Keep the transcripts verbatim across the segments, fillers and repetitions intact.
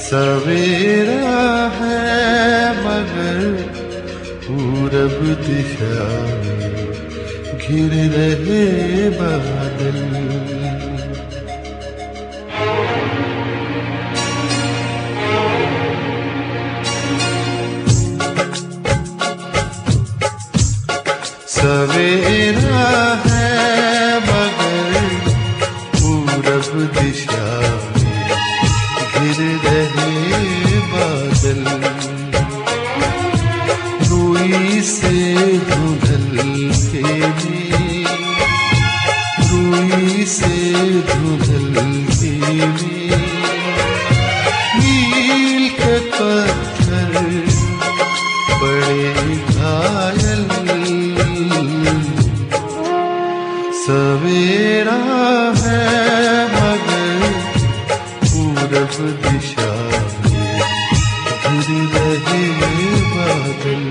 सवेरा है मगर पूरब दिशा में घिर रहे बादल। सवेरा है मगर पूरब दिशा में घिर रहे बादल। रूई से धुंधल के में, रूई से धुंधल के में नील के पत्थर बड़े घायल। सवेरा है मगर पूरब दिशा में घिर रहे बादल।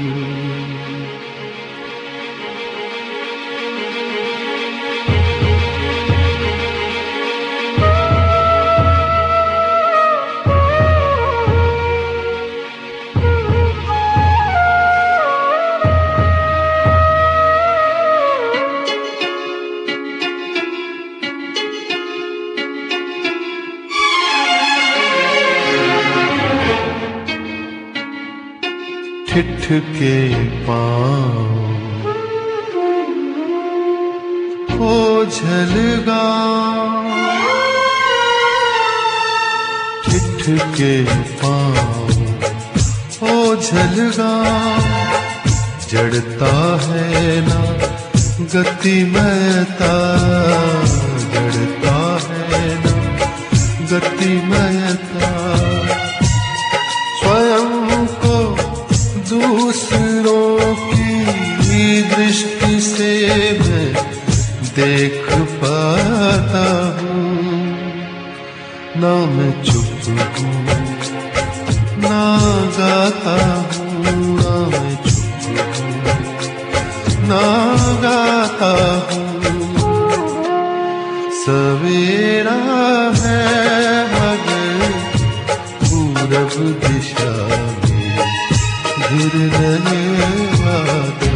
ठिठ के पाँव ओझल गाँव, ठिठ के पाँव ओझल गाँव जड़ता है ना गतिमयता, जड़ता है ना गतिमयता। स्वयं को दूसरों की दृष्टि से मैं देख पाता हूँ। ना मैं चुप हूँ ना गाता हूँ, ना मैं चुप हूँ ना गाता हूँ। सवेरा है मगर पूरब दिशा घिर रहे बादल।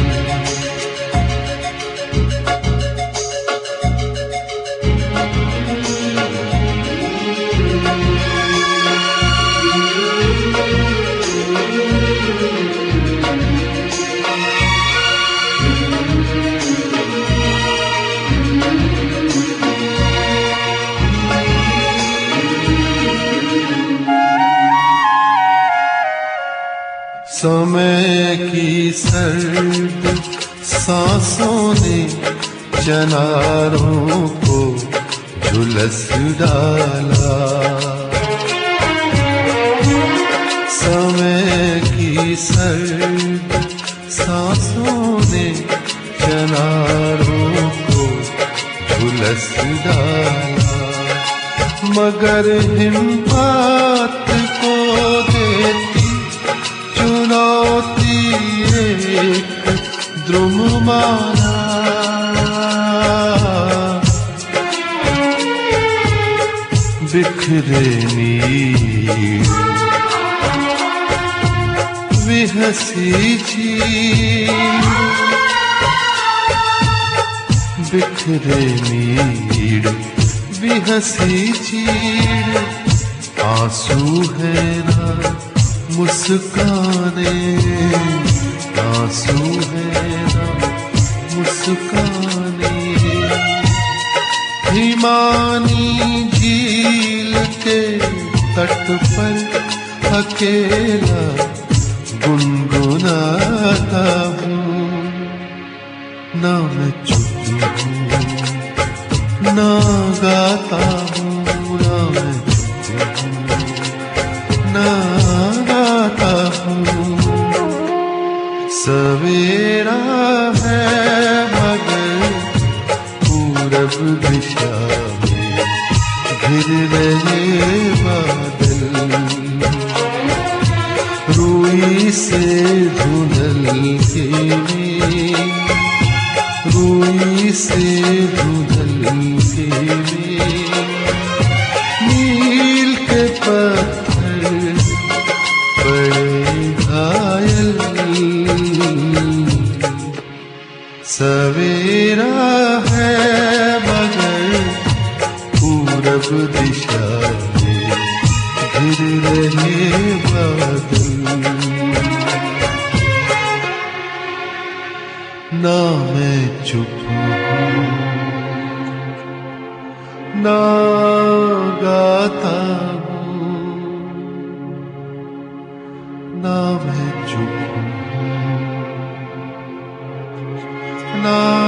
समय की सर्द सांसों ने चनारों को झुलस डाला। समय की सर्द सांसों ने चनारों को झुलस डाला। मगर हिम्मत को देती चुनौती एक द्रुम माना। बिखरे नीर विहसी चीर, बिखरे नीर विहसी चीर। आंसू है ना मुस्काने, आंसू है ना मुस्काने। हिमानी झील के तट पर अकेला गुनगुनाता हूँ। ना मैं चुप हूँ ना गाता हूँ, ना मैं चुप हूँ ना गाता हूँ। सवेरा है मगर पूरब दिशा में घिर रहे बादल। रूई से धुंधल के में, रूई से धुंधल के में नील के पत्थर सवेरा है मगर पूरब दिशा में घिर रहे बादल। ना मैं चुप हूँ ना गाता हूँ, ना मैं चुप हूँ ना